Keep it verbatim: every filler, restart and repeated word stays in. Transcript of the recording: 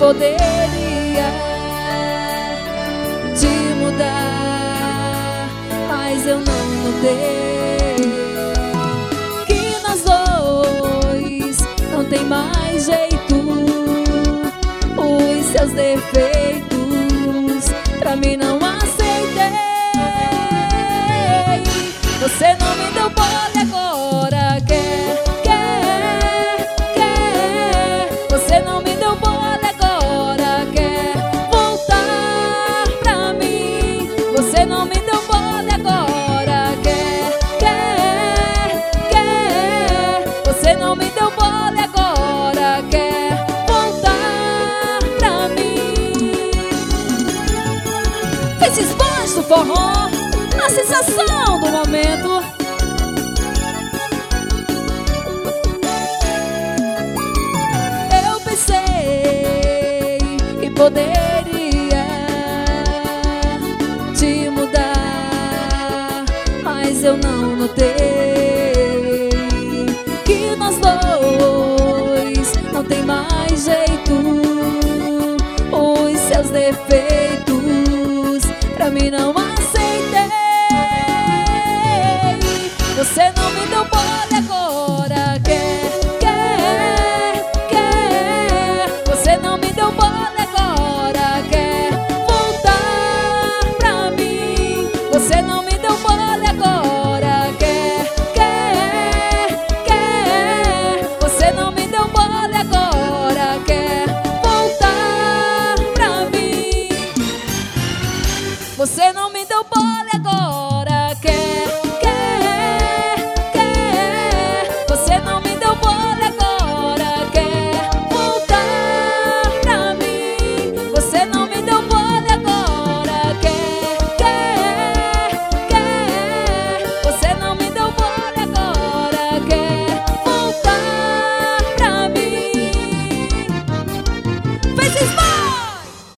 poderia te mudar, mas eu não notei que nós dois não tem mais jeito. Os seus defeitos pra mim não aceitei. Você não me deu bola, agora quer, quer, quer. Você não me deu bola, agora quer voltar pra mim. Você não me deu bola, agora quer, quer, quer. Você não me deu bola, agora quer voltar pra mim. Esses bons do forró, a sensação do momento. Eu pensei que poderia te mudar, mas eu não notei que nós dois não tem mais jeito. Os seus defeitos pra mim não aceitei. Você não me deu bola,